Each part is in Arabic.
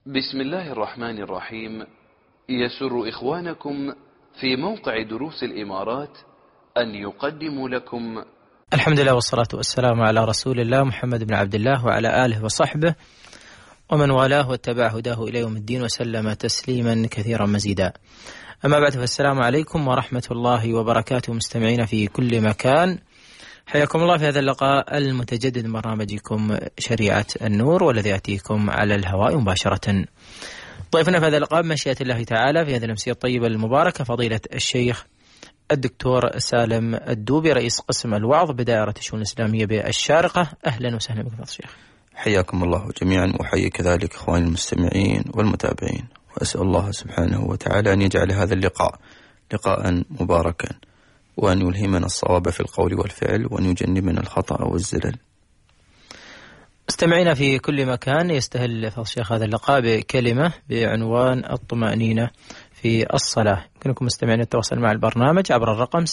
بسم الله الرحمن الرحيم. يسر إخوانكم في موقع دروس الإمارات أن يقدموا لكم الحمد لله والصلاة والسلام على رسول الله محمد بن عبد الله وعلى آله وصحبه ومن والاه واتبع هداه إلى يوم الدين وسلم تسليما كثيرا مزيدا. أما بعد، فالسلام عليكم ورحمة الله وبركاته مستمعين في كل مكان. حياكم الله في هذا اللقاء المتجدد من برنامجكم شريعة النور، والذي يأتيكم على الهواء مباشرة. ضيفنا في هذا اللقاء بمشيئة الله تعالى في هذه الأمسية الطيبة المباركة فضيلة الشيخ الدكتور سالم الدوبي، رئيس قسم الوعظ بدائرة الشؤون الإسلامية بالشارقة. أهلا وسهلا بك الشيخ. حياكم الله جميعا، وحيي كذلك إخواني المستمعين والمتابعين، وأسأل الله سبحانه وتعالى أن يجعل هذا اللقاء لقاء مباركا، وأن يلهمنا الصواب في القول والفعل، وأن يجنبنا الخطأ والزلل. مستمعينا في كل مكان، يستهل فضل الشيخ هذا اللقاء بكلمة بعنوان الطمأنينة في الصلاة. يمكنكم مستمعين التواصل مع البرنامج عبر الرقم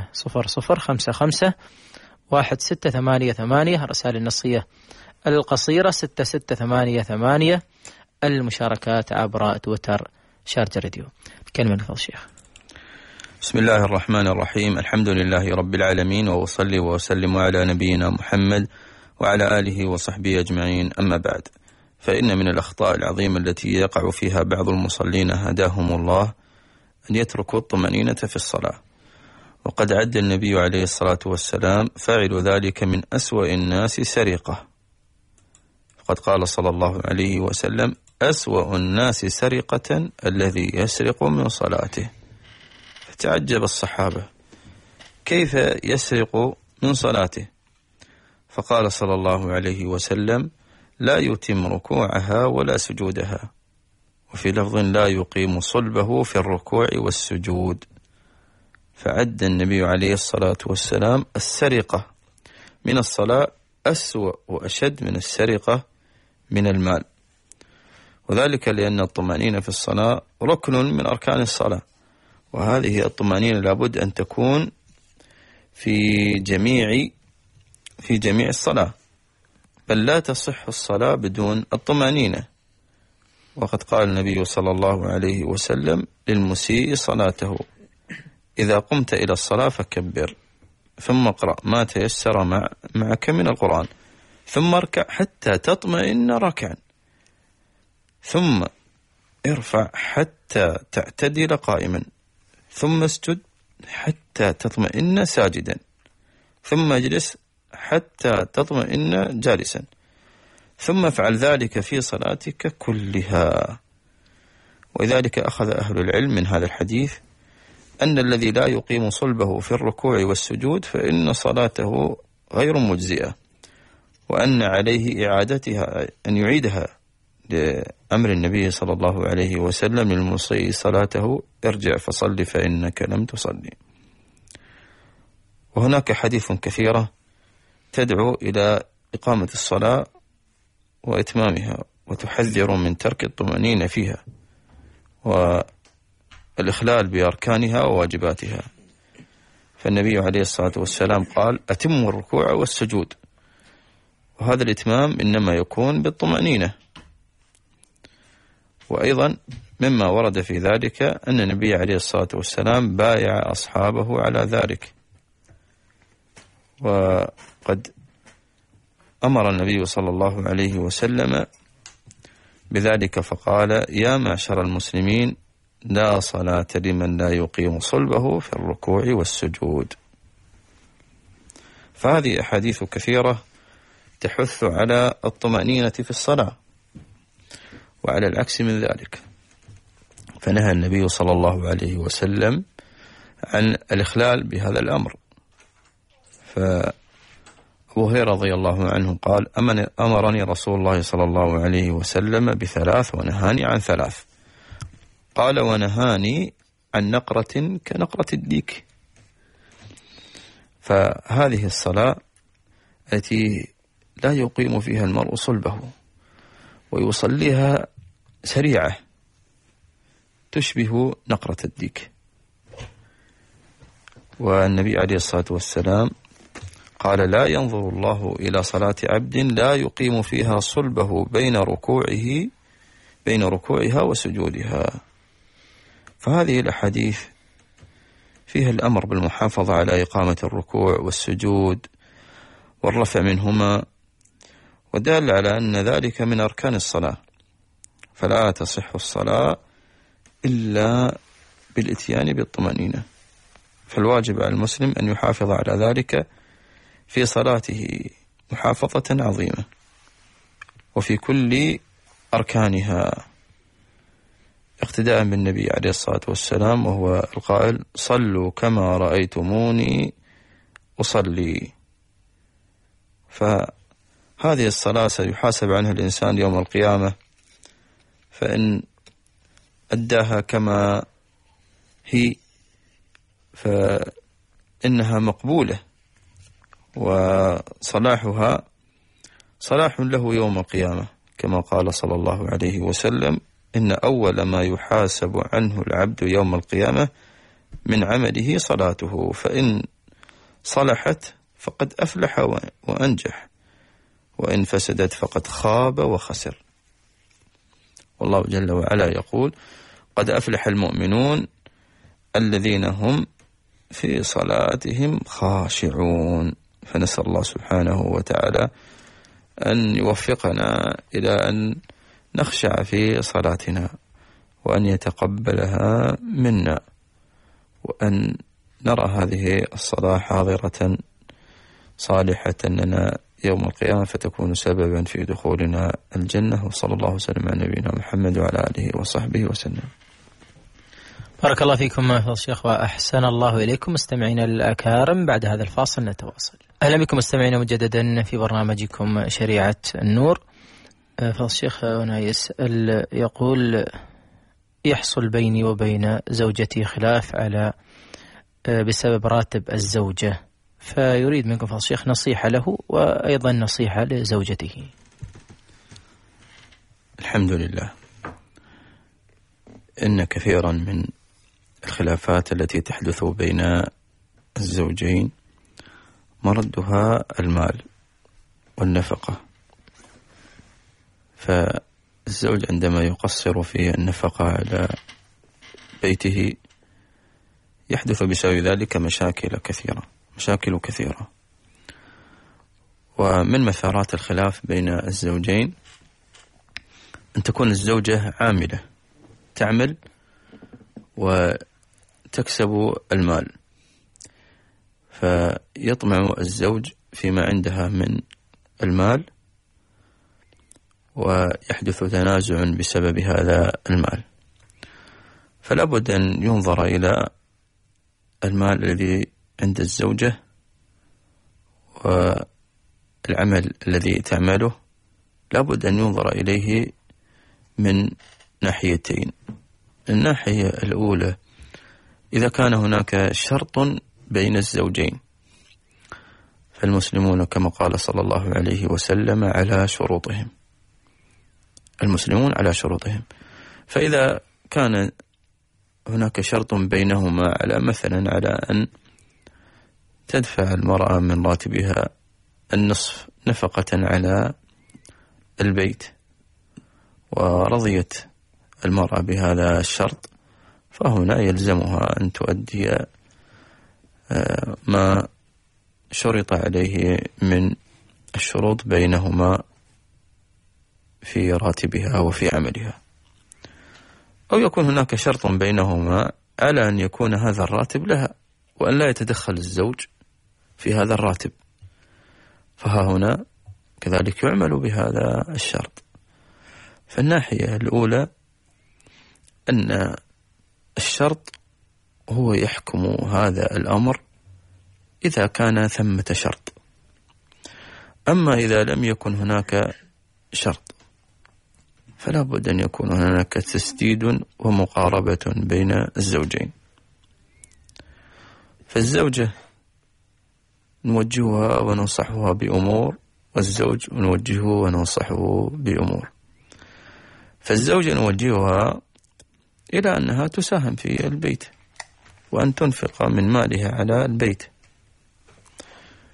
600551688، الرسائل النصية القصيرة 6688، المشاركات عبر تويتر شارجة راديو. كلمة فضل الشيخ. بسم الله الرحمن الرحيم. الحمد لله رب العالمين، وأصلي وأسلم على نبينا محمد وعلى آله وصحبه أجمعين. أما بعد، فإن من الأخطاء العظيمة التي يقع فيها بعض المصلين هداهم الله أن يتركوا الطمأنينة في الصلاة، وقد عد النبي عليه الصلاة والسلام فاعل ذلك من أسوأ الناس سرقة، فقد قال صلى الله عليه وسلم: أسوأ الناس سرقة الذي يسرق من صلاته. فتعجب الصحابة كيف يسرق من صلاته، فقال صلى الله عليه وسلم: لا يتم ركوعها ولا سجودها، وفي لفظ: لا يقيم صلبه في الركوع والسجود. فعد النبي عليه الصلاة والسلام السرقة من الصلاة أسوأ وأشد من السرقة من المال، وذلك لأن الطمأنينة في الصلاة ركن من أركان الصلاة، وهذه الطمأنينة لابد أن تكون في جميع الصلاة، بل لا تصح الصلاة بدون الطمأنينة. وقد قال النبي صلى الله عليه وسلم للمسيء صلاته: إذا قمت إلى الصلاة فكبر، ثم اقرأ ما تيسر معك من القرآن، ثم اركع حتى تطمئن راكعا، ثم ارفع حتى تعتدل قائما، ثم اسجد حتى تطمئن ساجدا، ثم اجلس حتى تطمئن جالسا، ثم افعل ذلك في صلاتك كلها. ولذلك أخذ أهل العلم من هذا الحديث أن الذي لا يقيم صلبه في الركوع والسجود فإن صلاته غير مجزئة، وأن عليه إعادتها، أن يعيدها، لأمر النبي صلى الله عليه وسلم للمسيء صلاته: ارجع فصل فإنك لم تصلي. وهناك حديث كثيرة تدعو إلى إقامة الصلاة وإتمامها، وتحذر من ترك الطمأنينة فيها والإخلال بأركانها وواجباتها. فالنبي عليه الصلاة والسلام قال: أتموا الركوع والسجود، وهذا الإتمام إنما يكون بالطمأنينة. وأيضا مما ورد في ذلك أن النبي عليه الصلاة والسلام بايع أصحابه على ذلك، وقد أمر النبي صلى الله عليه وسلم بذلك فقال: يا معشر المسلمين، لا صلاة لمن لا يقيم صلبه في الركوع والسجود. فهذه أحاديث كثيرة تحث على الطمأنينة في الصلاة، وعلى العكس من ذلك فنهى النبي صلى الله عليه وسلم عن الإخلال بهذا الأمر. فأبو هريرة رضي الله عنه قال: أمرني رسول الله صلى الله عليه وسلم ب3 ونهاني عن 3. قال: ونهاني عن نقرة كنقرة الديك. فهذه الصلاة التي لا يقيم فيها المرء صلبه ويصليها سريعة تشبه نقرة الديك. والنبي عليه الصلاة والسلام قال: لا ينظر الله إلى صلاة عبد لا يقيم فيها صلبه بين ركوعه بين ركوعها وسجودها. فهذه الأحاديث فيها الأمر بالمحافظة على إقامة الركوع والسجود والرفع منهما، ودل على أن ذلك من أركان الصلاة، فلا تصح الصلاة إلا بالإتيان بالطمأنينة. فالواجب على المسلم أن يحافظ على ذلك في صلاته محافظة عظيمة وفي كل أركانها، اقتداء بالنبي عليه الصلاة والسلام، وهو القائل: صلوا كما رأيتموني أصلي. فهذه الصلاة سيحاسب عنها الإنسان يوم القيامة، فإن أداها كما هي فإنها مقبولة، وصلاحها صلاح له يوم القيامة، كما قال صلى الله عليه وسلم: إن أول ما يحاسب عنه العبد يوم القيامة من عمله صلاته، فإن صلحت فقد أفلح وأنجح، وإن فسدت فقد خاب وخسر. والله جل وعلا يقول: قد أفلح المؤمنون الذين هم في صلاتهم خاشعون. فنسأل الله سبحانه وتعالى أن يوفقنا إلى أن نخشع في صلاتنا، وأن يتقبلها منا، وأن نرى هذه الصلاة حاضرة صالحة لنا يوم القيامة، فتكون سببا في دخولنا الجنة. وصلى الله وسلم على نبينا محمد وعلى آله وصحبه وسلم. بارك الله فيكم فضيلة الشيخ وأحسن الله إليكم. مستمعينا الأكارم، بعد هذا الفاصل نتواصل. أهلا بكم مستمعينا مجددا في برنامجكم شريعة النور. فضيلة الشيخ هنا يسأل، يقول: يحصل بيني وبين زوجتي خلاف على بسبب راتب الزوجة، فيريد منكم فضيلة الشيخ نصيحة له وأيضا نصيحة لزوجته. الحمد لله. إن كثيرا من الخلافات التي تحدث بين الزوجين مردها المال والنفقة، فالزوج عندما يقصر في النفقة على بيته يحدث بسبب ذلك مشاكل كثيرة. ومن مثارات الخلاف بين الزوجين أن تكون الزوجة عاملة، تعمل وتكسب المال، فيطمع الزوج فيما عندها من المال، ويحدث تنازع بسبب هذا المال. فلا بد أن ينظر إلى المال الذي عند الزوجة والعمل الذي تعمله، لا بد أن ينظر إليه من ناحيتين. الناحية الأولى: إذا كان هناك شرط بين الزوجين، فالمسلمون كما قال صلى الله عليه وسلم على شروطهم، المسلمون على شروطهم. فإذا كان هناك شرط بينهما على مثلا على أن تدفع المرأة من راتبها النصف نفقة على البيت، ورضيت المرأة بهذا الشرط، فهنا يلزمها أن تؤدي ما شرط عليه من الشروط بينهما في راتبها وفي عملها. أو يكون هناك شرط بينهما على أن يكون هذا الراتب لها، وأن لا يتدخل الزوج في هذا الراتب، فها هنا كذلك يعمل بهذا الشرط. فالناحية الأولى أن الشرط هو يحكم هذا الأمر إذا كان ثمة شرط. أما إذا لم يكن هناك شرط فلا بد أن يكون هناك تسديد ومقاربة بين الزوجين. فالزوجة نوجهها وننصحها بأمور، والزوج نوجهه وننصحه بأمور. فالزوجة نوجهها إلى أنها تساهم في البيت وأن تنفق من مالها على البيت،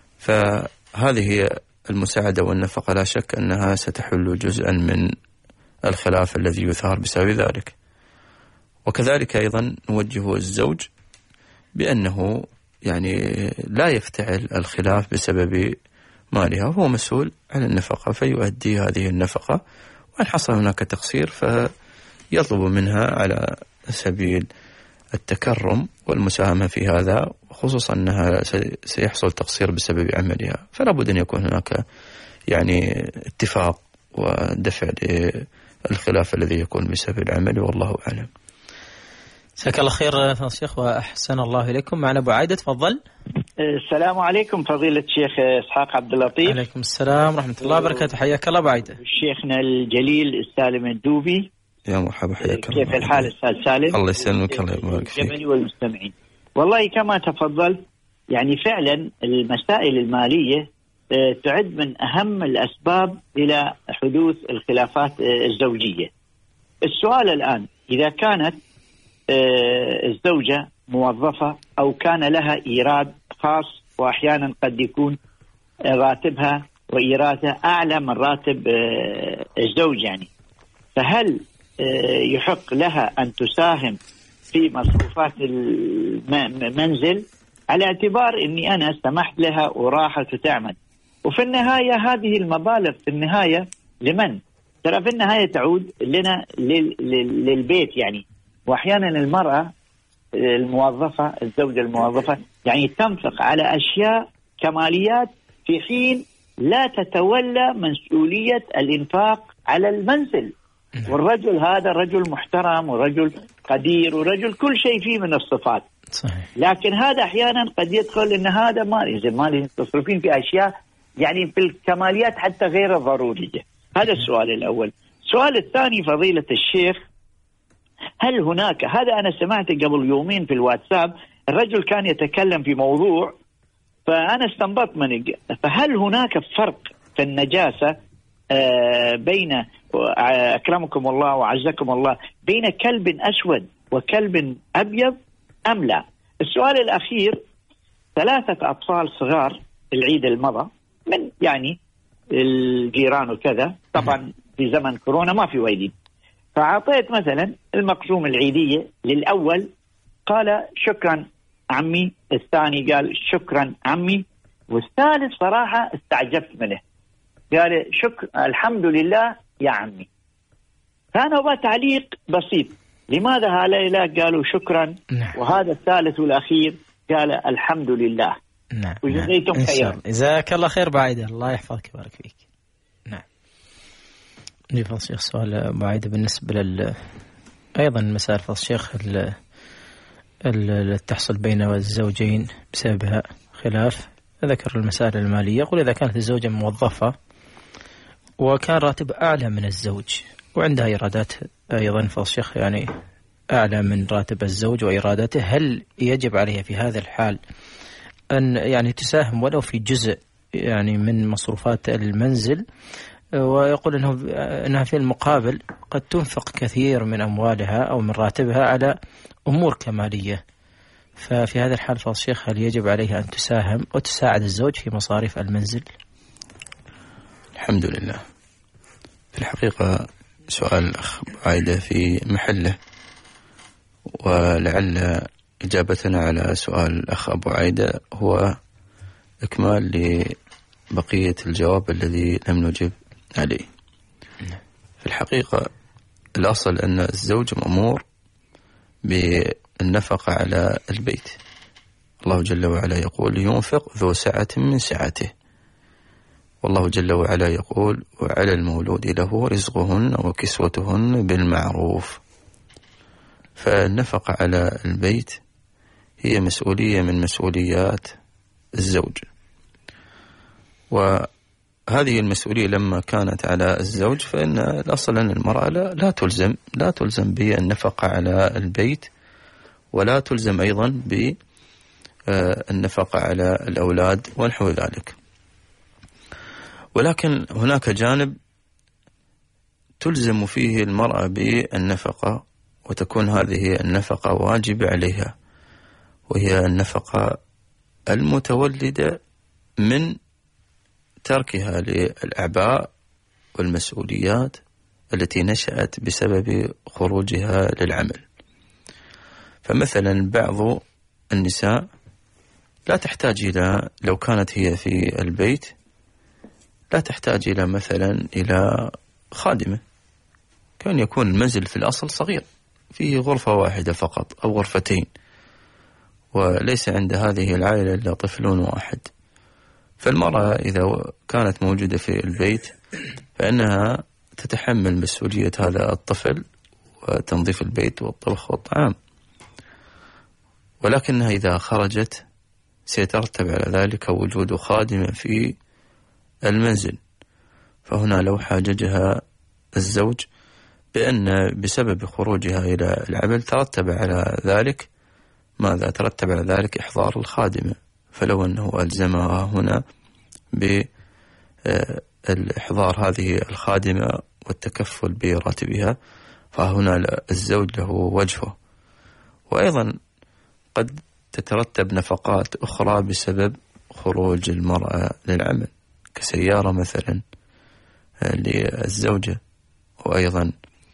فهذه هي المساعدة والنفقة لا شك أنها ستحل جزءا من الخلاف الذي يثار بسبب ذلك. وكذلك أيضا نوجه الزوج بأنه يعني لا يفتعل الخلاف بسبب مالها، وهو مسؤول عن النفقة فيؤدي هذه النفقة، وإن حصل هناك تقصير فيطلب منها على سبيل التكرم والمساهمة في هذا، خصوصا أنها سيحصل تقصير بسبب عملها، فلا بد أن يكون هناك يعني اتفاق ودفع للخلاف الذي يكون بسبب العمل، والله أعلم. جزاك الله خير فضيلة الشيخ وأحسن الله إليكم. معنا أبو عايدة، تفضل. السلام عليكم فضيلة الشيخ إسحاق عبد اللطيف. عليكم السلام ورحمة الله وبركاته، حياك الله أبو عايدة. شيخنا الجليل السالم الدوبي، يا مرحبا، حياك الله. كيف الحال أستاذ سالم؟ الله يسلمك، الله يبارك فيك. الجميع والمستمعين. والله كما تفضلت يعني فعلا المسائل المالية تعد من أهم الأسباب إلى حدوث الخلافات الزوجية. السؤال الآن، إذا كانت الزوجة موظفة أو كان لها إيراد خاص، وأحيانا قد يكون راتبها وإيرادها أعلى من راتب الزوج يعني، فهل يحق لها أن تساهم في مصروفات المنزل على اعتبار أني أنا سمحت لها وراحت وتعمل؟ وفي النهاية هذه المبالغ في النهاية لمن؟ ترى في النهاية تعود لنا للبيت يعني. وأحيانا المرأة الموظفة، الزوجة الموظفة يعني تنفق على أشياء كماليات في حين لا تتولى مسؤولية الإنفاق على المنزل. والرجل هذا رجل محترم ورجل قدير ورجل كل شيء فيه من الصفات. صحيح. لكن هذا أحيانا قد يدخل إن هذا مالي تصرفين في أشياء يعني في الكماليات حتى غير ضرورية. هذا السؤال الأول. السؤال الثاني فضيلة الشيخ، هل هناك، هذا أنا سمعت قبل يومين في الواتساب، الرجل كان يتكلم في موضوع فأنا استنبطت منه، فهل هناك فرق في النجاسة بين أكرمكم الله وعزكم الله بين كلب أسود وكلب أبيض أم لا؟ السؤال الأخير، 3 أطفال صغار العيد المضى من يعني الجيران وكذا، طبعا في زمن كورونا ما في وايدين، فأعطيت مثلا المقسوم العيدية للأول قال شكرا عمي، الثاني قال شكرا عمي، والثالث صراحة استعجبت منه قال الحمد لله يا عمي. فأنا أبغى تعليق بسيط، لماذا هؤلاء قالوا شكرا وهذا الثالث والأخير قال الحمد لله؟ نعم. وجزيتم خيرا. جزاك الله خير بعيدة، الله يحفظك ويبارك فيك. نعم. نجيب الشيخ سؤال بعيدة بالنسبة أيضا مسائل فضل الشيخ اللي تحصل بين الزوجين بسببها خلاف. ذكر المسائل المالية، يقول إذا كانت الزوجة موظفة وكان راتب أعلى من الزوج وعندها إيرادات أيضا فضل الشيخ يعني أعلى من راتب الزوج وإيراداته، هل يجب عليها في هذا الحال أن يعني تساهم ولو في جزء يعني من مصروفات المنزل؟ ويقول أنها في المقابل قد تنفق كثير من أموالها أو من راتبها على أمور كمالية، ففي هذا الحال فضل الشيخ هل يجب عليها أن تساهم وتساعد الزوج في مصاريف المنزل؟ الحمد لله. في الحقيقة سؤال الأخ عايدة في محله، ولعل إجابتنا على سؤال الأخ أبو عايدة هو إكمال لبقية الجواب الذي لم نجب عليه. في الحقيقة الأصل أن الزوج مأمور بالنفقة على البيت. الله جل وعلا يقول ينفق ذو سعة من سعته، والله جل وعلا يقول وعلى المولود له رزقهن وكسوتهن بالمعروف. فالنفقة على البيت هي مسؤولية من مسؤوليات الزوج، وهذه المسؤولية لما كانت على الزوج فإن الأصل أن المرأة لا تلزم بالنفقة على البيت، ولا تلزم أيضا بالنفقة على الأولاد ونحو ذلك. ولكن هناك جانب تلزم فيه المرأة بالنفقة وتكون هذه النفقة واجبة عليها، وهي النفقة المتولدة من تركها للأعباء والمسؤوليات التي نشأت بسبب خروجها للعمل. فمثلا بعض النساء لا تحتاج إلى، لو كانت هي في البيت لا تحتاج إلى مثلا إلى خادمة، كان يكون المنزل في الأصل صغير فيه غرفة واحدة فقط أو غرفتين، وليس عند هذه العائلة إلا طفل واحد. فالمرأة إذا كانت موجودة في البيت فإنها تتحمل مسؤولية هذا الطفل وتنظيف البيت والطبخ والطعام، ولكنها إذا خرجت سيترتب على ذلك وجود خادم في المنزل، فهنا لو حاججها الزوج بأن بسبب خروجها إلى العمل ترتب على ذلك ماذا؟ ترتب على ذلك إحضار الخادمة، فلو أنه ألزمها هنا بإحضار هذه الخادمة والتكفل براتبها فهنا الزوج له وجهه. وأيضا قد تترتب نفقات أخرى بسبب خروج المرأة للعمل كسيارة مثلا للزوجة، وأيضا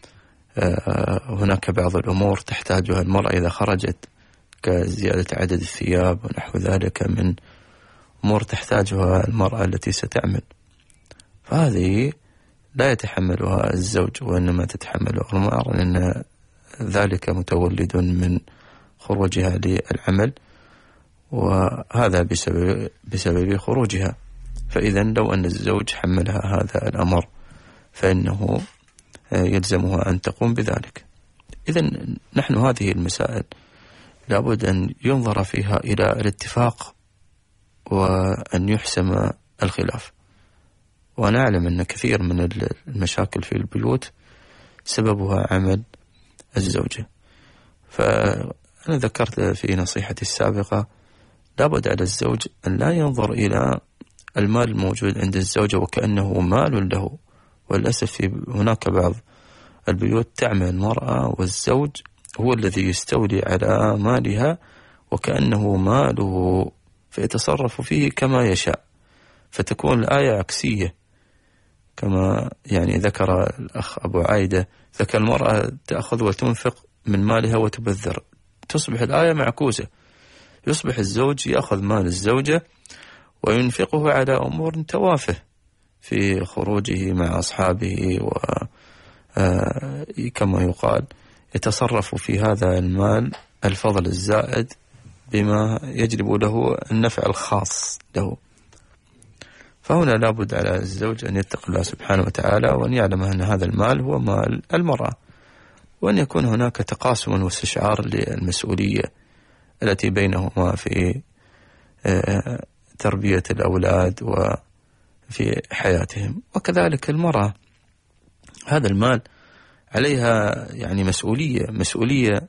هناك بعض الأمور تحتاجها المرأة إذا خرجت كزيادة عدد الثياب ونحو ذلك من أمور تحتاجها المرأة التي ستعمل، فهذه لا يتحملها الزوج وإنما تتحملها المرأة، لأن ذلك متولد من خروجها للعمل وهذا بسبب خروجها. فإذا لو أن الزوج حملها هذا الأمر فإنه يلزمها أن تقوم بذلك. إذا نحن هذه المسائل لابد أن ينظر فيها إلى الاتفاق وأن يحسم الخلاف. وأنا أعلم أن كثير من المشاكل في البيوت سببها عمل الزوجة. فأنا ذكرت في نصيحتي السابقة لابد على الزوج أن لا ينظر إلى المال الموجود عند الزوجة وكأنه مال له. وللأسف هناك بعض البيوت تعمل المرأة والزوج هو الذي يستولي على مالها وكأنه ماله، فيتصرف فيه كما يشاء، فتكون الآية عكسية كما يعني ذكر الأخ أبو عايدة، ذكر المرأة تأخذ وتنفق من مالها وتبذر، تصبح الآية معكوسة، يصبح الزوج يأخذ مال الزوجة وينفقه على أمور توافه في خروجه مع أصحابه وكما يقال يتصرف في هذا المال الفضل الزائد بما يجلب له النفع الخاص له. فهنا لابد على الزوج أن يتقي الله سبحانه وتعالى وأن يعلم أن هذا المال هو مال المرأة، وأن يكون هناك تقاسم واستشعار للمسؤولية التي بينهما في تربية الأولاد وفي حياتهم. وكذلك المرأة هذا المال عليها يعني مسؤولية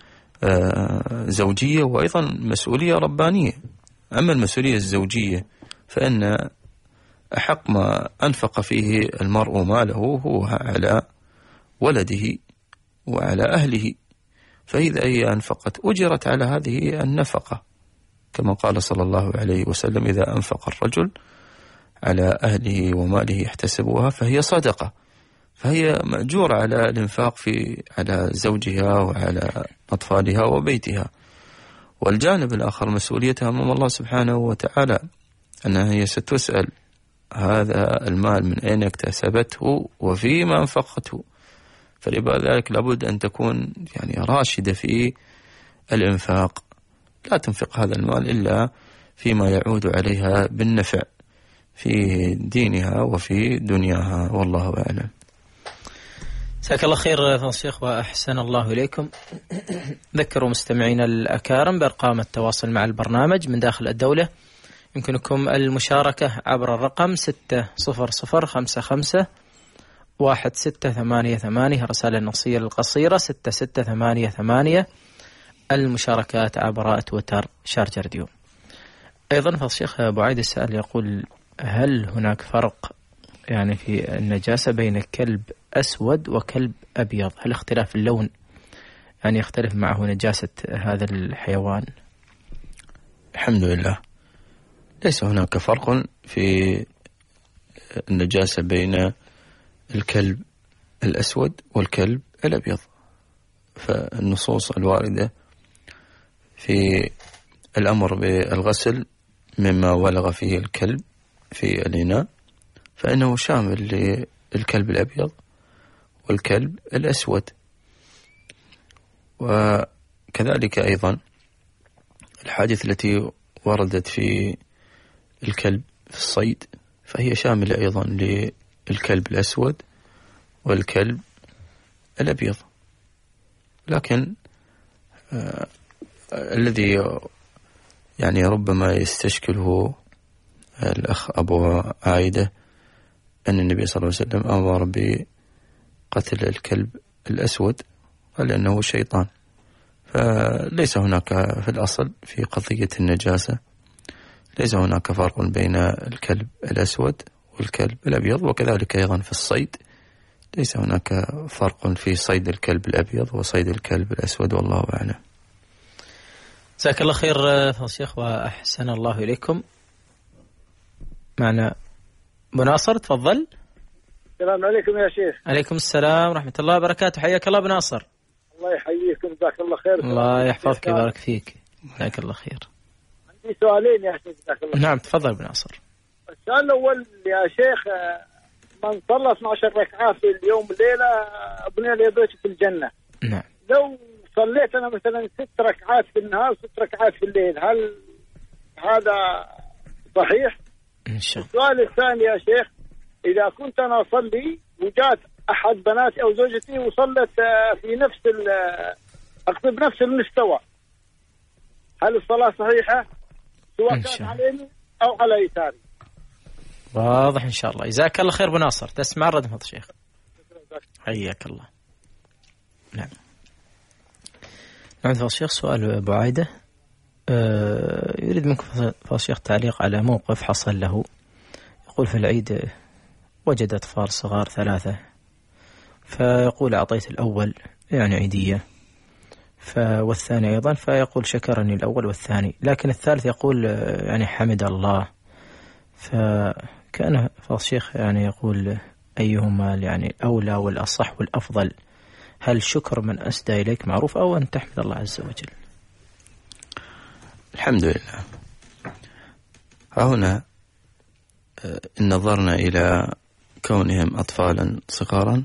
زوجية وأيضا مسؤولية ربانية. أما المسؤولية الزوجية فإن أحق ما أنفق فيه المرء ماله هو على ولده وعلى أهله، فإذا هي أنفقت أجرت على هذه النفقة، كما قال صلى الله عليه وسلم إذا أنفق الرجل على أهله وماله يحتسبها فهي صدقة، فهي مأجورة على الإنفاق على زوجها وعلى أطفالها وبيتها. والجانب الآخر مسؤوليتها أمام الله سبحانه وتعالى، أنها هي ستسأل هذا المال من أين اكتسبته وفيما أنفقته، فلذلك لابد أن تكون يعني راشدة في الإنفاق، لا تنفق هذا المال إلا فيما يعود عليها بالنفع في دينها وفي دنياها، والله أعلم. جزاك الله خير فضيلة الشيخ وأحسن الله إليكم. ذكروا مستمعينا الأكارم بأرقام التواصل مع البرنامج من داخل الدولة، يمكنكم المشاركة عبر الرقم 600551688 رسالة النصية القصيرة 6688، المشاركات عبر تويتر شارجر ديو. أيضا فضيلة الشيخ أبو عايد السائل يقول هل هناك فرق يعني في النجاسة بين كلب أسود وكلب أبيض؟ هل اختلاف اللون يعني يختلف معه نجاسة هذا الحيوان؟ الحمد لله ليس هناك فرق في النجاسة بين الكلب الأسود والكلب الأبيض. فالنصوص الواردة في الأمر بالغسل مما ولغ فيه الكلب في الإناء فإنه شامل للكلب الأبيض والكلب الأسود. وكذلك أيضا الحادث التي وردت في الكلب في الصيد فهي شاملة أيضا للكلب الأسود والكلب الأبيض. لكن الذي يعني ربما يستشكله الأخ أبو عايدة أن النبي صلى الله عليه وسلم أمر بقتل الكلب الأسود لأنه شيطان. فليس هناك في الأصل في قضية النجاسة ليس هناك فرق بين الكلب الأسود والكلب الأبيض. وكذلك أيضا في الصيد ليس هناك فرق في صيد الكلب الأبيض وصيد الكلب الأسود، والله أعلم. جزاك الله خير فضيلة الشيخ وأحسن الله إليكم. معنا بناصر، تفضل. السلام عليكم يا شيخ. عليكم السلام ورحمة الله وبركاته، حياك الله بناصر. الله يحييكم، جزاك الله خير. الله يحفظك ويبارك فيك، جزاك الله خير. عندي سؤالين يا شيخ، جزاك الله خير. نعم تفضل بناصر. السؤال الأول يا شيخ، من صلى 12 ركعة في اليوم وليلة بني له بيت في الجنة. نعم. لو صليت أنا مثلا 6 ركعات في النهار 6 ركعات في الليل، هل هذا صحيح؟ إن شاء الله. السؤال الثاني يا شيخ، إذا كنت أنا أصلي وجات أحد بناتي أو زوجتي وصلت في نفس أقصد بنفس المستوى، هل الصلاة صحيحة سواء كان على يمين أو على يساري؟ واضح إن شاء الله. جزاك الله خير بناصر. تسمع الرد فضل الشيخ؟ حياك الله. نعم. نعم فضل الشيخ، سؤال أبو عايدة يريد منكم فضل الشيخ تعليق على موقف حصل له. يقول في العيد وجد أطفال صغار 3، فيقول أعطيت الأول يعني عيدية والثاني أيضا، فيقول شكرني الأول والثاني، لكن الثالث يقول يعني حمد الله. فكان فضل الشيخ يعني يقول أيهما يعني أولى والأصح والأفضل، هل شكر من أسدى إليك معروف أو أن تحمد الله عز وجل؟ الحمد لله. هنا إن نظرنا إلى كونهم أطفالا صغارا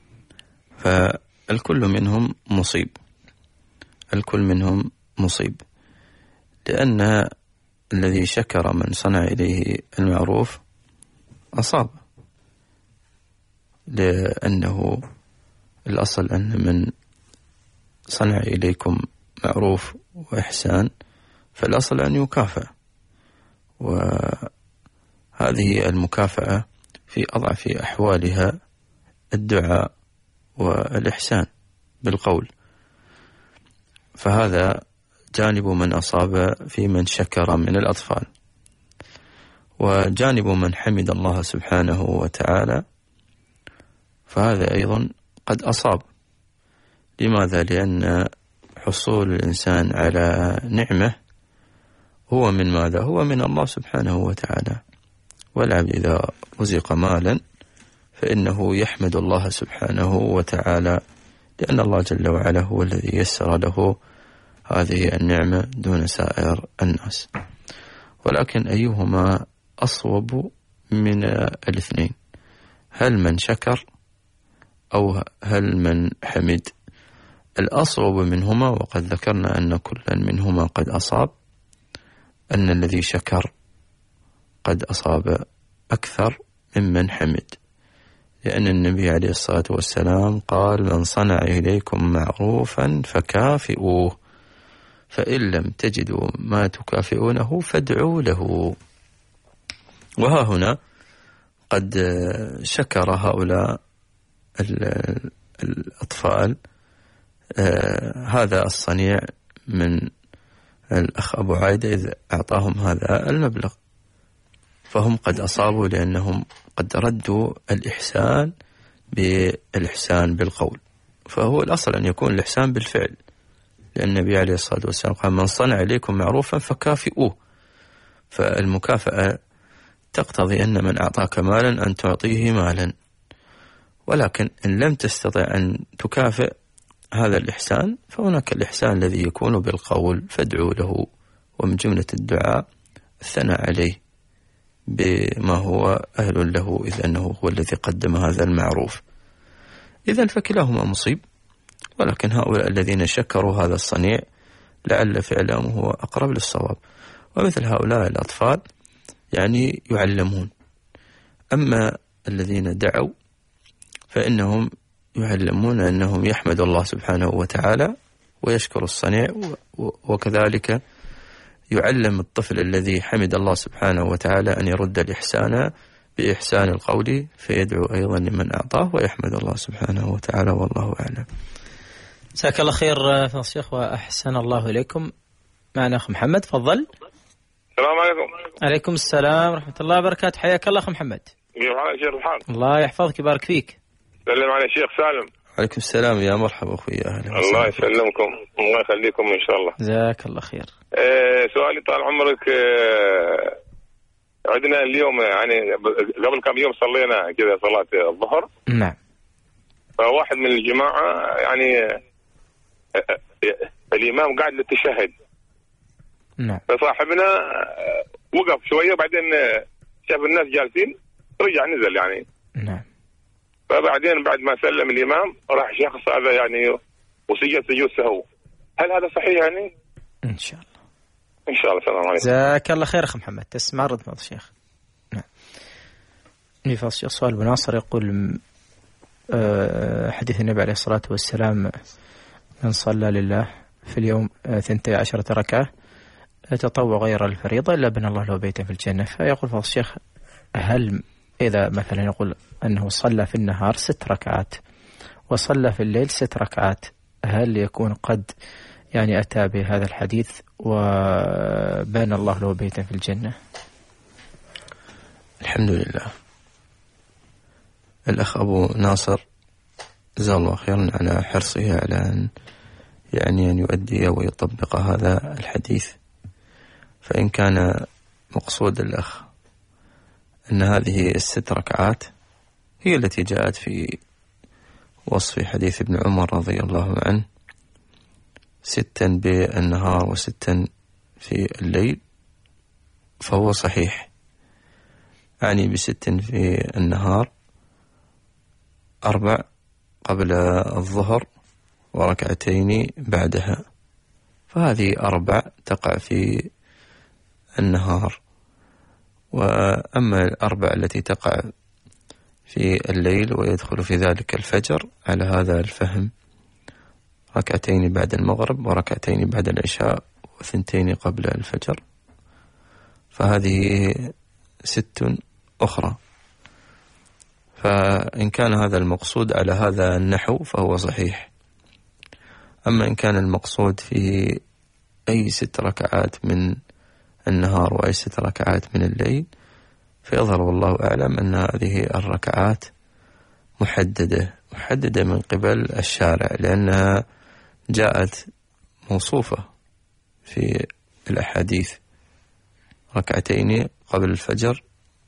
فالكل منهم مصيب، الكل منهم مصيب، لأن الذي شكر من صنع إليه المعروف أصاب، لأنه الأصل أن من صنع إليكم معروف وإحسان فالأصل أن يكافئ، وهذه المكافأة في أضعف أحوالها الدعاء والإحسان بالقول. فهذا جانب من أصاب في من شكر من الأطفال، وجانب من حمد الله سبحانه وتعالى فهذا أيضا قد أصاب. لماذا؟ لأن حصول الإنسان على نعمة هو من ماذا؟ هو من الله سبحانه وتعالى. والعبد إذا رزق مالا فإنه يحمد الله سبحانه وتعالى، لأن الله جل وعلا هو الذي يسر له هذه النعمة دون سائر الناس. ولكن أيهما أصوب من الاثنين؟ هل من شكر أو هل من حمد؟ الأصوب منهما، وقد ذكرنا أن كل منهما قد أصاب، أن الذي شكر قد أصاب أكثر ممن حمد، لأن النبي عليه الصلاة والسلام قال من صنع إليكم معروفا فكافئوه، فإن لم تجدوا ما تكافئونه فادعوا له. وها هنا قد شكر هؤلاء الأطفال هذا الصنيع من الأخ أبو عايدة إذ أعطاهم هذا المبلغ، فهم قد أصابوا لأنهم قد ردوا الإحسان بالإحسان بالقول. فهو الأصل أن يكون الإحسان بالفعل، لأن النبي عليه الصلاة والسلام قال من صنع إليكم معروفا فكافئوه. فالمكافأة تقتضي أن من أعطاك مالا أن تعطيه مالا، ولكن إن لم تستطع أن تكافئ هذا الإحسان فهناك الإحسان الذي يكون بالقول، فادعوا له، ومن جملة الدعاء الثناء عليه بما هو أهل له، إذ أنه هو الذي قدم هذا المعروف. إذن فكلاهما مصيب، ولكن هؤلاء الذين شكروا هذا الصنيع لعل فعلهم هو أقرب للصواب. ومثل هؤلاء الأطفال يعني يعلمون، أما الذين دعوا فإنهم يعلمون أنهم يحمد الله سبحانه وتعالى ويشكر الصنيع، وكذلك يعلم الطفل الذي حمد الله سبحانه وتعالى أن يرد الإحسان بإحسان القول، فيدعو أيضا لمن أعطاه ويحمد الله سبحانه وتعالى، والله أعلم. جزاك الله خير فضيلة الشيخ وأحسن الله إليكم. معنا أخ محمد، تفضل. السلام عليكم. عليكم السلام ورحمة الله وبركاته. حياك الله أخ محمد. كيف حالك شيخ الحال؟ الله يحفظك ويبارك فيك. سلم على الشيخ سالم. عليكم السلام، يا مرحبا أخوي، أهلا. الله يسلمكم، الله يخليكم إن شاء الله. جزاك الله خير. سؤالي طال عمرك، عندنا اليوم يعني قبل كم يوم صلينا كذا صلاة الظهر. نعم. فواحد من الجماعة يعني الإمام قاعد للتشهد. نعم. فصاحبنا وقف شوية وبعدين شاف الناس جالسين رجع نزل يعني. نعم. فبعدين بعد ما سلم الإمام راح شخص هذا يعني وسجد سجود سهو. هل هذا صحيح يعني؟ إن شاء الله. إن شاء الله. السلام عليكم. جزاك الله خير أخ محمد. تسمع رد فضل الشيخ. نعم. فضل الشيخ سؤال بناصر يقول حديث النبي عليه الصلاة والسلام: من صلى لله في اليوم 12 ركعة تطوع غير الفريضة إلا بنى الله له بيتا في الجنة. فيقول فضل الشيخ: هل إذا مثلا يقول أنه صلى في النهار 6 ركعات وصلى في الليل 6 ركعات، هل يكون قد يعني أتى بهذا الحديث وبنى الله له بيتا في الجنة؟ الحمد لله. الأخ أبو ناصر جزاه الله خيرا على حرصه على أن يؤدي ويطبق هذا الحديث. فإن كان مقصود الأخ أن هذه 6 ركعات هي التي جاءت في وصف حديث ابن عمر رضي الله عنه 6 بالنهار و6 في الليل، فهو صحيح. يعني ب6 في النهار 4 قبل الظهر وركعتين بعدها، فهذه 4 تقع في النهار. وأما 4 التي تقع في الليل ويدخل في ذلك الفجر على هذا الفهم، 2 بعد المغرب وركعتين بعد العشاء و2 قبل الفجر، فهذه 6 أخرى. فإن كان هذا المقصود على هذا النحو فهو صحيح. أما إن كان المقصود في أي 6 ركعات من النهار وأي 6 ركعات من الليل، فيظهر والله أعلم أن هذه الركعات محددة من قبل الشارع، لأنها جاءت موصوفة في الأحاديث: 2 قبل الفجر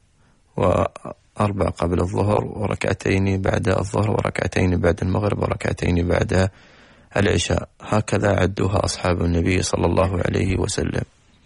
و4 قبل الظهر وركعتين بعد الظهر وركعتين بعد المغرب وركعتين بعد العشاء. هكذا عدوها أصحاب النبي صلى الله عليه وسلم.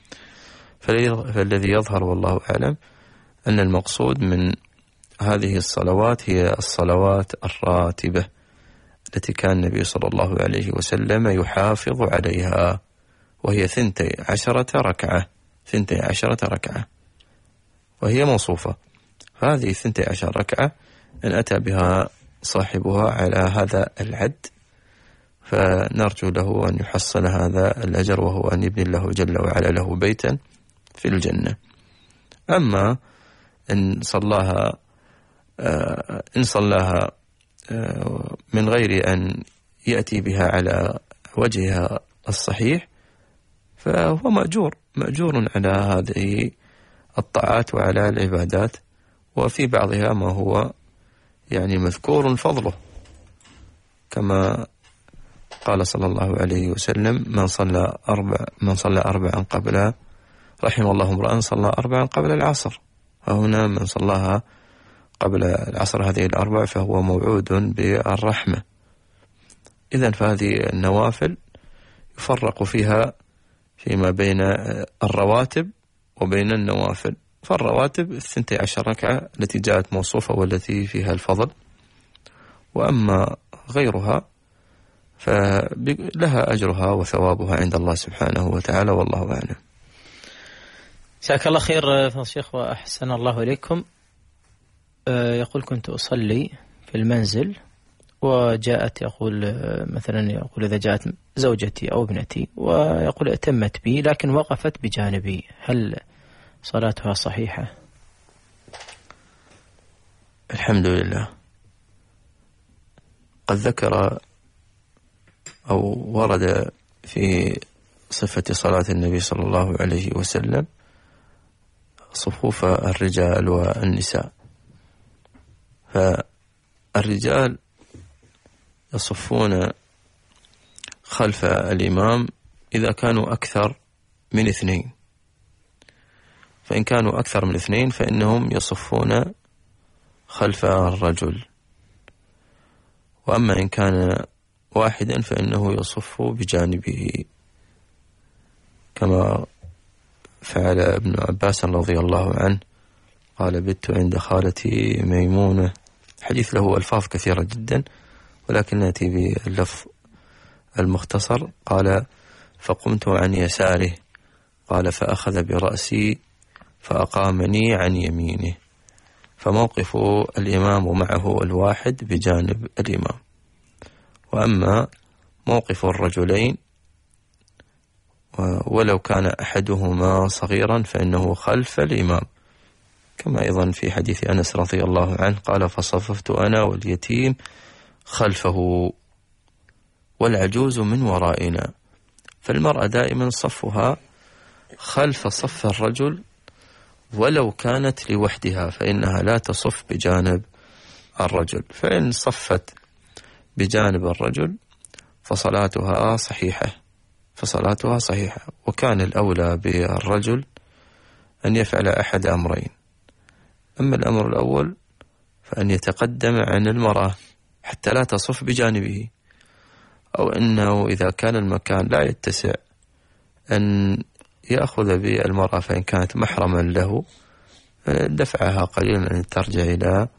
فالذي يظهر والله أعلم أن المقصود من هذه الصلوات هي الصلوات الراتبة التي كان النبي صلى الله عليه وسلم يحافظ عليها، وهي 12 ركعة 12 ركعة، وهي موصوفة. هذه 12 ركعة إن أتى بها صاحبها على هذا العد فنرجو له أن يحصل هذا الأجر، وهو أن يبني الله جل وعلا له بيتا في الجنة. أما إن صلاها من غير أن يأتي بها على وجهها الصحيح فهو مأجور على هذه الطاعات وعلى العبادات، وفي بعضها ما هو يعني مذكور فضله، كما قال صلى الله عليه وسلم: من صلى 4 قبل، رحم الله امرأ صلى 4 قبل العصر. فهنا من صلاها قبل العصر هذه الأربع فهو موعود بالرحمة. إذن فهذه النوافل يفرق فيها فيما بين الرواتب وبين النوافل. فالرواتب 12 ركعة التي جاءت موصوفة والتي فيها الفضل، وأما غيرها فلها أجرها وثوابها عند الله سبحانه وتعالى، والله أعلم. جزاك الله خير فضل الشيخ وأحسن الله إليكم. يقول كنت أصلي في المنزل وجاءت يقول مثلا يقول إذا جاءت زوجتي أو ابنتي ويقول اتمت بي لكن وقفت بجانبي، هل صلاتها صحيحة؟ الحمد لله. قد ذكر أو ورد في صفة صلاة النبي صلى الله عليه وسلم صفوف الرجال والنساء. فالرجال يصفون خلف الإمام إذا كانوا أكثر من 2، فإن كانوا أكثر من 2 فإنهم يصفون خلف الرجل، وأما إن كان واحدا فإنه يصف بجانبه، كما فعل ابن عباس رضي الله عنه قال: بت عند خالتي ميمونة. حديث له ألفاظ كثيرة جدا، ولكن نأتي باللفظ المختصر. قال: فقمت عن يساره، قال: فأخذ برأسي فأقامني عن يمينه. فموقف الإمام معه الواحد بجانب الإمام. وأما موقف الرجلين ولو كان أحدهما صغيرا فإنه خلف الإمام، كما أيضا في حديث أنس رضي الله عنه قال: فصففت أنا واليتيم خلفه والعجوز من ورائنا. فالمرأة دائما صفها خلف صف الرجل ولو كانت لوحدها، فإنها لا تصف بجانب الرجل. فإن صفت بجانب الرجل فصلاتها صحيحة. وكان الأولى بالرجل أن يفعل أحد أمرين: أما الأمر الأول فأن يتقدم عن المرأة حتى لا تصف بجانبه، أو أنه إذا كان المكان لا يتسع أن يأخذ بالمرأة فإن كانت محرما له دفعها قليلا أن ترجع إلى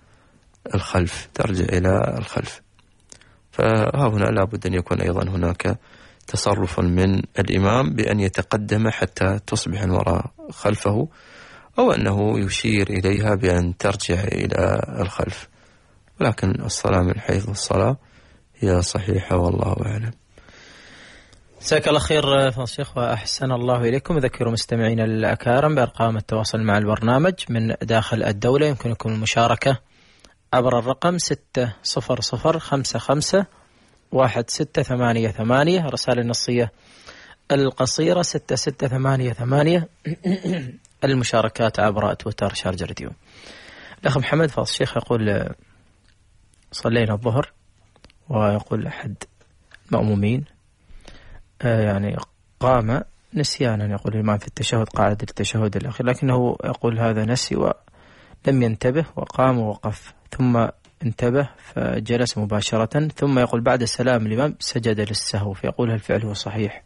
الخلف. فها هنا لابد أن يكون أيضا هناك تصرف من الإمام بأن يتقدم حتى تصبح المرأة خلفه، أو أنه يشير إليها بأن ترجع إلى الخلف. ولكن الصلاة من حيث الصلاة هي صحيحة، والله أعلم. جزاك الله خير فضل الشيخ وأحسن الله إليكم. أذكر مستمعينا الأكارم بأرقام التواصل مع البرنامج من داخل الدولة. يمكنكم المشاركة عبر الرقم 600551688. رسالة النصية القصيرة 6688. المشاركات عبر تويتر شارجة راديو. الأخ محمد فضل الشيخ يقول: صلينا الظهر، ويقول أحد المأمومين يعني قام نسيانا، يقول الإمام في التشهد قاعد التشهد الأخير، لكنه يقول هذا نسي ولم ينتبه وقام ووقف، ثم انتبه فجلس مباشرة، ثم يقول بعد السلام الإمام سجد للسهو، فيقول هل فعله صحيح؟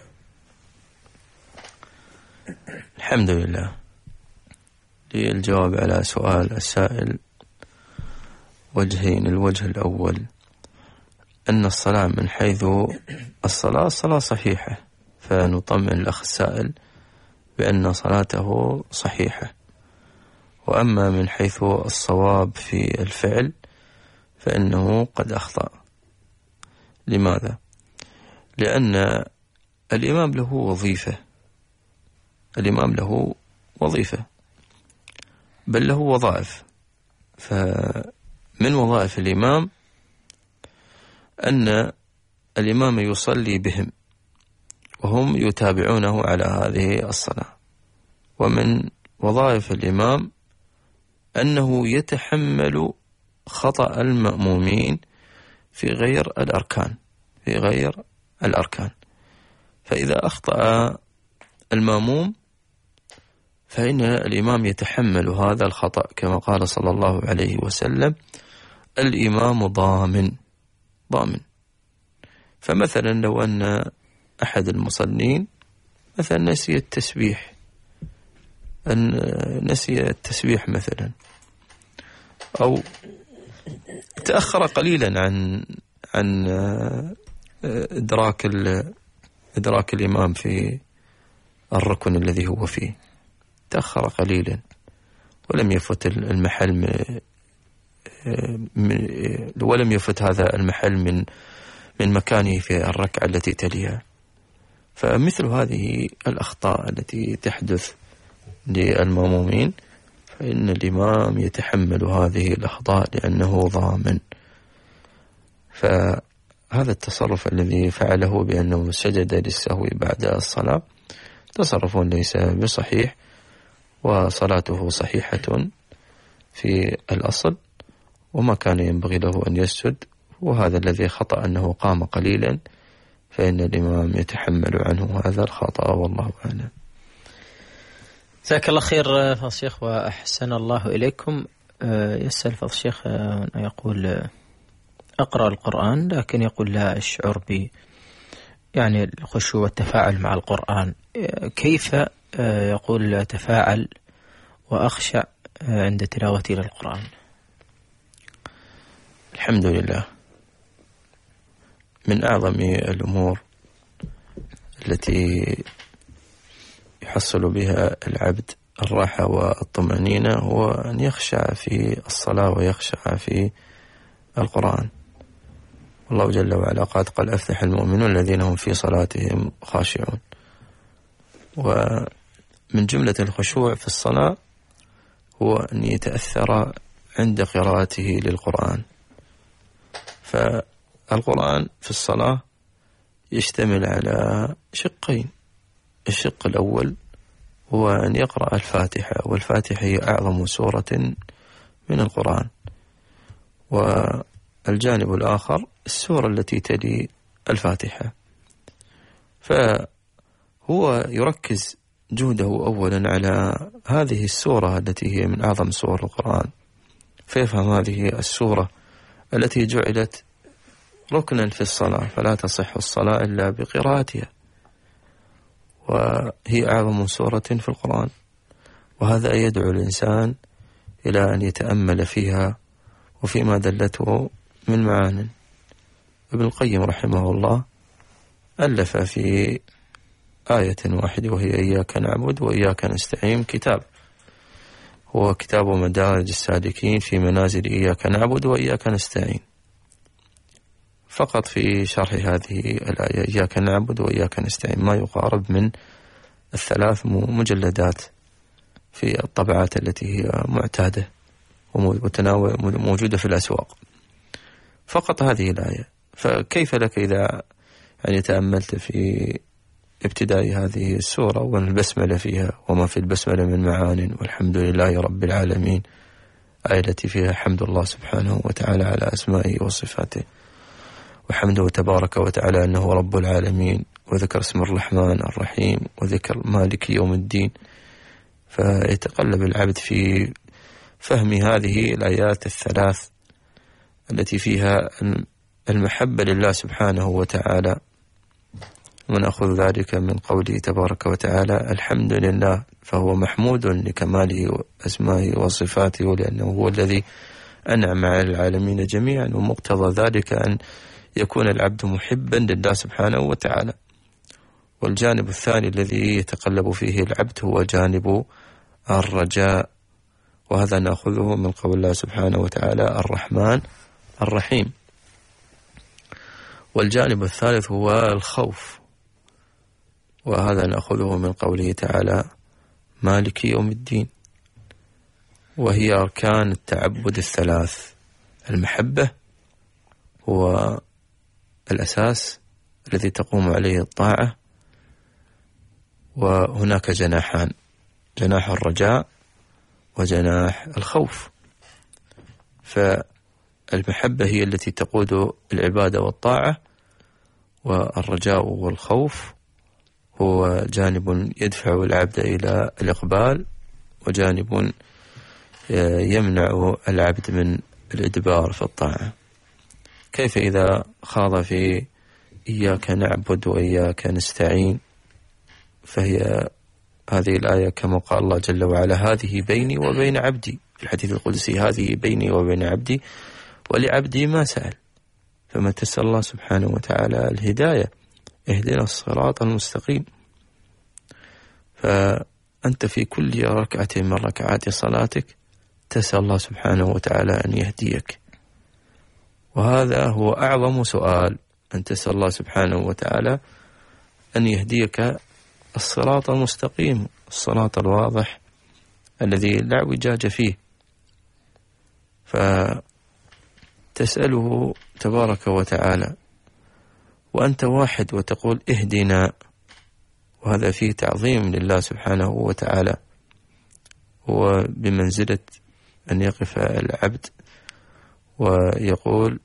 الحمد لله. للجواب على سؤال السائل وجهين. الوجه الأول أن الصلاة من حيث الصلاة صحيحة، فنطمئن الأخ السائل بأن صلاته صحيحة. وأما من حيث الصواب في الفعل فإنه قد أخطأ. لماذا؟ لأن الإمام له وظيفة، بل له وظائف. فمن وظائف الإمام أن الإمام يصلي بهم وهم يتابعونه على هذه الصلاة. ومن وظائف الإمام أنه يتحمل خطأ المأمومين في غير الأركان. فإذا أخطأ المأموم فإن الإمام يتحمل هذا الخطأ كما قال صلى الله عليه وسلم: الإمام ضامن. فمثلا لو أن أحد المصلين مثلا نسي التسبيح مثلا، أو تأخر قليلا عن إدراك الإمام في الركن الذي هو فيه، تأخر قليلا ولم يفت هذا المحل من مكانه في الركعة التي تليها. فمثل هذه الأخطاء التي تحدث للمأمومين فإن الإمام يتحمل هذه الأخطاء لأنه ضامن. فهذا التصرف الذي فعله بأنه سجد للسهو بعد الصلاة تصرف ليس بصحيح، وصلاته صحيحة في الأصل، وما كان ينبغي له أن يسجد. وهذا الذي خطأ أنه قام قليلا، فإن الإمام يتحمل عنه هذا الخطأ، والله أعلم. جزاك الله خير فضل الشيخ وأحسن الله إليكم. يسأل فضل الشيخ يقول: أقرأ القرآن لكن يقول لا أشعر يعني الخشوع والتفاعل مع القرآن، كيف يقول أتفاعل وأخشع عند تلاوتي للقرآن؟ الحمد لله، من أعظم الأمور التي يحصل بها العبد الراحة والطمأنينة هو أن يخشع في الصلاة ويخشع في القرآن. والله جل وعلا قال: أفلح المؤمنون الذين هم في صلاتهم خاشعون. ومن جملة الخشوع في الصلاة هو أن يتأثر عند قراءته للقرآن. فالقرآن في الصلاة يشتمل على شقين: الشق الأول هو أن يقرأ الفاتحة، والفاتحة هي أعظم سورة من القرآن، والجانب الآخر السورة التي تلي الفاتحة. فهو يركز جهده أولا على هذه السورة التي هي من أعظم سور القرآن، فيفهم هذه السورة التي جعلت ركنا في الصلاة، فلا تصح الصلاة إلا بقراءتها، وهي أعظم سورة في القرآن. وهذا يدعو الإنسان إلى أن يتأمل فيها وفيما دلته من معان. ابن القيم رحمه الله ألف في آية واحدة وهي إياك نعبد وإياك نستعين كتاب، هو كتاب مدارج السالكين في منازل إياك نعبد وإياك نستعين. فقط في شرح هذه الآية إياك نعبد وإياك نستعين ما يقارب من 3 مجلدات في الطبعات التي هي معتادة وموجودة في الأسواق، فقط هذه الآية. فكيف لك إذا يعني تأملت في ابتداء هذه السورة والبسملة فيها وما في البسملة من معان، والحمد لله رب العالمين، آية التي فيها حمد الله سبحانه وتعالى على أسمائه وصفاته، وحمده تبارك وتعالى أنه رب العالمين، وذكر اسم الرحمن الرحيم، وذكر مالك يوم الدين. فيتقلب العبد في فهم هذه الآيات 3 التي فيها المحبة لله سبحانه وتعالى، ونأخذ ذلك من قوله تبارك وتعالى: الحمد لله، فهو محمود لكماله وأسمائه وصفاته، لأنه هو الذي أنعم على العالمين جميعا، ومقتضى ذلك أن يكون العبد محبا لله سبحانه وتعالى. والجانب الثاني الذي يتقلب فيه العبد هو جانب الرجاء، وهذا نأخذه من قول الله سبحانه وتعالى: الرحمن الرحيم. والجانب الثالث هو الخوف، وهذا نأخذه من قوله تعالى: مالك يوم الدين. وهي أركان التعبد 3: المحبة هو الأساس الذي تقوم عليه الطاعة، وهناك جناحان: جناح الرجاء وجناح الخوف. فالمحبة هي التي تقود العبادة والطاعة، والرجاء والخوف هو جانب يدفع العبد إلى الإقبال وجانب يمنع العبد من الإدبار في الطاعة. كيف إذا خاض في إياك نعبد وإياك نستعين؟ فهي هذه الآية كما قال الله جل وعلا: هذه بيني وبين عبدي، في الحديث القدسي: هذه بيني وبين عبدي ولعبدي ما سأل. فما تسأل الله سبحانه وتعالى الهداية، اهدنا الصراط المستقيم. فأنت في كل ركعة من ركعات صلاتك تسأل الله سبحانه وتعالى أن يهديك، وهذا هو أعظم سؤال، أن تسأل الله سبحانه وتعالى أن يهديك الصراط المستقيم، الصراط الواضح الذي لا اعوجاج فيه. فتسأله تبارك وتعالى وأنت واحد وتقول اهدنا، وهذا فيه تعظيم لله سبحانه وتعالى، هو بمنزلة أن يقف العبد ويقول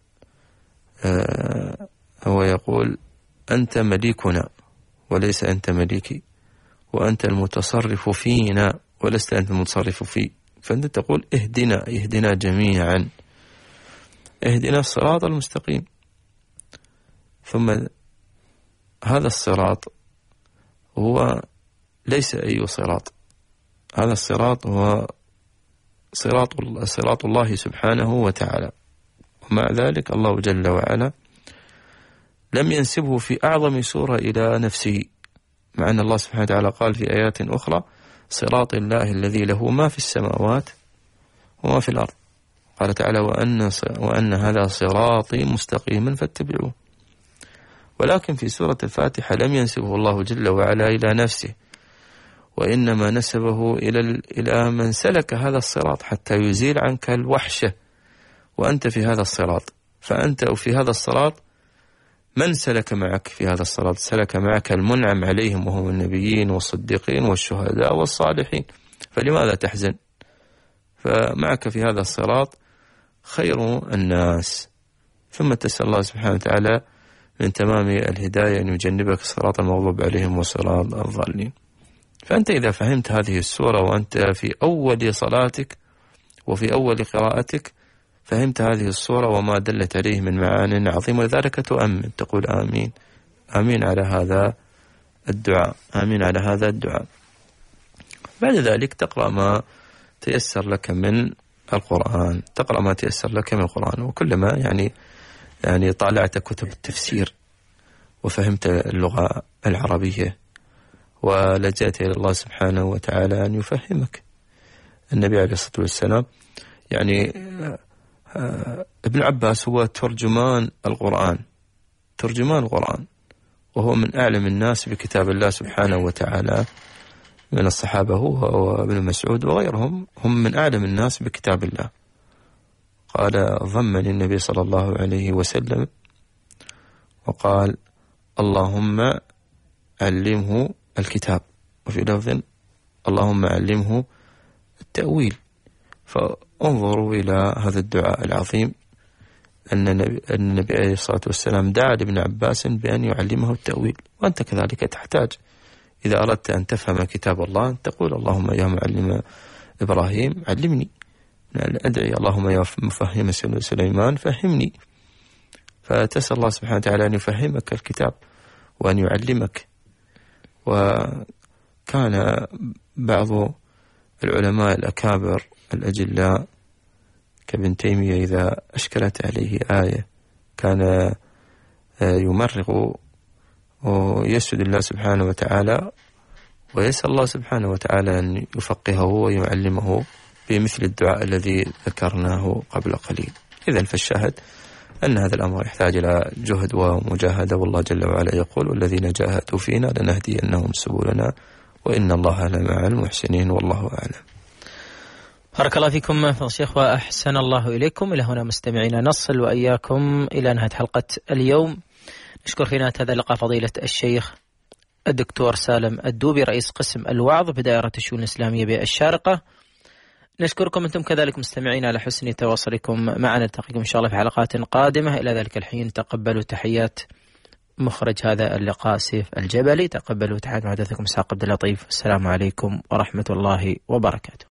هو يقول: أنت مليكنا وليس أنت مليكي، وأنت المتصرف فينا ولست أنت المتصرف فيه. فأنت تقول اهدنا جميعا، اهدنا الصراط المستقيم. ثم هذا الصراط هو ليس أي صراط، هذا الصراط هو صراط الله سبحانه وتعالى. ومع ذلك الله جل وعلا لم ينسبه في أعظم سورة إلى نفسه، مع أن الله سبحانه وتعالى قال في آيات أخرى: صراط الله الذي له ما في السماوات وما في الأرض. قال تعالى: وأن هذا صراطي مستقيما فاتبعوه. ولكن في سورة الفاتحة لم ينسبه الله جل وعلا إلى نفسه، وإنما نسبه إلى من سلك هذا الصراط حتى يزيل عنك الوحشة، وأنت في هذا الصراط. فأنت في هذا الصراط، من سلك معك في هذا الصراط؟ سلك معك المنعم عليهم، وهم النبيين والصديقين والشهداء والصالحين. فلماذا تحزن؟ فمعك في هذا الصراط خير الناس. ثم تسأل الله سبحانه وتعالى من تمام الهداية أن يجنبك الصراط المغضوب عليهم وصراط الضالين. فأنت إذا فهمت هذه السورة وأنت في أول صلاتك وفي أول قراءتك، فهمت هذه السورة وما دلت عليه من معان عظيمة، ولذلك تؤمن، تقول آمين، آمين على هذا الدعاء، آمين على هذا الدعاء. بعد ذلك تقرأ ما تيسر لك من القرآن، تقرأ ما تيسر لك من القرآن. وكلما يعني طالعت كتب التفسير وفهمت اللغة العربية ولجأت إلى الله سبحانه وتعالى أن يفهمك. النبي عليه الصلاة والسلام يعني ابن عباس هو ترجمان القرآن، وهو من أعلم الناس بكتاب الله سبحانه وتعالى من الصحابة، هو وابن مسعود وغيرهم، هم من أعلم الناس بكتاب الله. قال: ضمني النبي صلى الله عليه وسلم وقال: اللهم علمه الكتاب، وفي لفظ: اللهم علمه التأويل. فانظروا إلى هذا الدعاء العظيم، أن النبي عليه الصلاة والسلام دعا لابن عباس بأن يعلمه التأويل. وأنت كذلك تحتاج إذا أردت أن تفهم كتاب الله تقول: اللهم يا معلم إبراهيم علمني، أدعي اللهم يا مفهم سليمان فهمني. فتسأل الله سبحانه وتعالى أن يفهمك الكتاب وأن يعلمك. وكان بعض العلماء الأكابر الأجلاء كابن تيمية إذا أشكلت عليه آية كان يمرغ ويسجد الله سبحانه وتعالى ويسأل الله سبحانه وتعالى أن يفقهه ويعلمه بمثل الدعاء الذي ذكرناه قبل قليل. إذن فالشاهد أن هذا الأمر يحتاج إلى جهد ومجاهدة، والله جل وعلا يقول: والذين جاهدوا فينا لنهدينهم سبلنا وإن الله لمع المحسنين، والله أعلم. بارك الله فيكم فضل الشيخ وأحسن الله إليكم. إلى هنا مستمعينا نصل وإياكم إلى نهاية حلقة اليوم. نشكر في نهاية هذا اللقاء فضيلة الشيخ الدكتور سالم الدوبي رئيس قسم الوعظ بدائرة الشؤون الإسلامية بالشارقة. نشكركم أنتم كذلك مستمعين على حسن تواصلكم معنا. نلتقيكم إن شاء الله في حلقات قادمة. إلى ذلك الحين تقبلوا تحيات مخرج هذا اللقاء سيف الجبلي، تقبلوا تحيات محدثكم إسحاق عبد اللطيف. السلام عليكم ورحمة الله وبركاته.